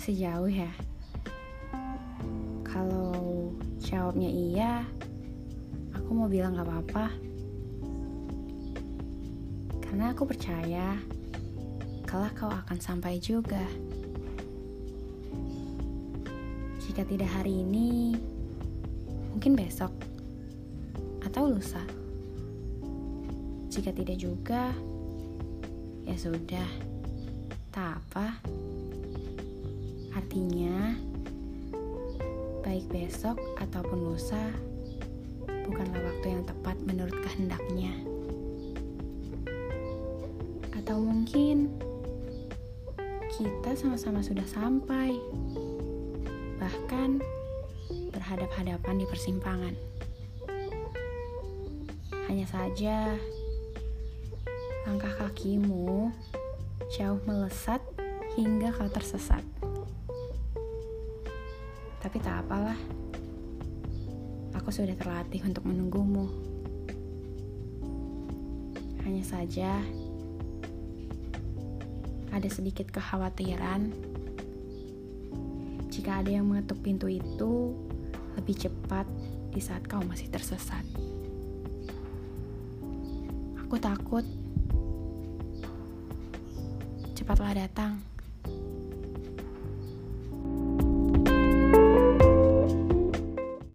Masih jauh ya? Kalau jawabnya iya, aku mau bilang gak apa-apa. Karena aku percaya kelak kau akan sampai juga. Jika tidak hari ini, mungkin besok atau lusa. Jika tidak juga, ya sudah, tak apa. Artinya, baik besok ataupun lusa bukanlah waktu yang tepat menurut kehendaknya. Atau mungkin kita sama-sama sudah sampai, bahkan berhadap-hadapan di persimpangan. Hanya saja langkah kakimu jauh melesat hingga kau tersesat. Tapi tak apalah, aku sudah terlatih untuk menunggumu. Hanya saja ada sedikit kekhawatiran jika ada yang mengetuk pintu itu lebih cepat di saat kau masih tersesat. Aku takut. Cepatlah datang.